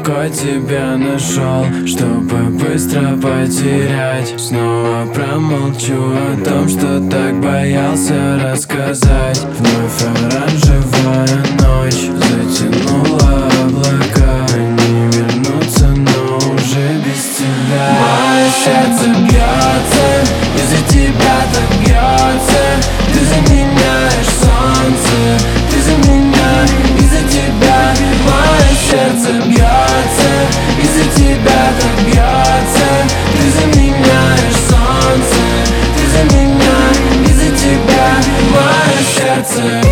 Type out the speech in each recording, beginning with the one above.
легко тебя нашел, чтобы быстро потерять. Снова промолчу о том, что так боялся рассказать. Вновь оранжевая ночь затянула облака. Они вернутся, но уже без тебя. Мое сердце бьется, из-за тебя так бьется. Ты заменяешь солнце, ты за меня, из-за тебя. Мое сердце бьется, из-за тебя так бьется. Ты заменяешь солнце, ты за меня, из-за тебя. Мое сердце.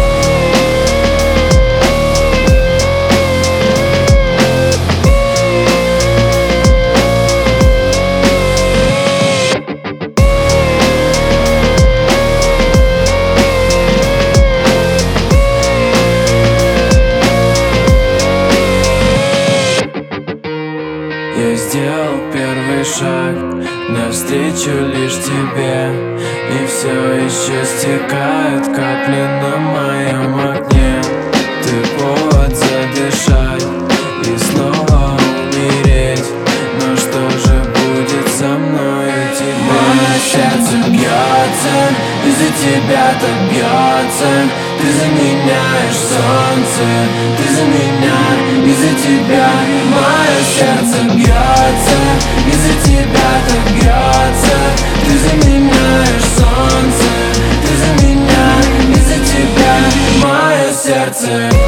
Я сделал первый шаг навстречу лишь тебе, и все еще стекают капли на моем окне. Ты повод задышать и снова умереть. Но что же будет со мной теперь? Мое сердце бьется, из-за тебя так бьется. Ты заменяешь солнце, ты за меня, из-за тебя. Мое сердце бьется, из-за тебя так бьется. Ты заменяешь солнце, ты за меня, из-за тебя. Мое сердце.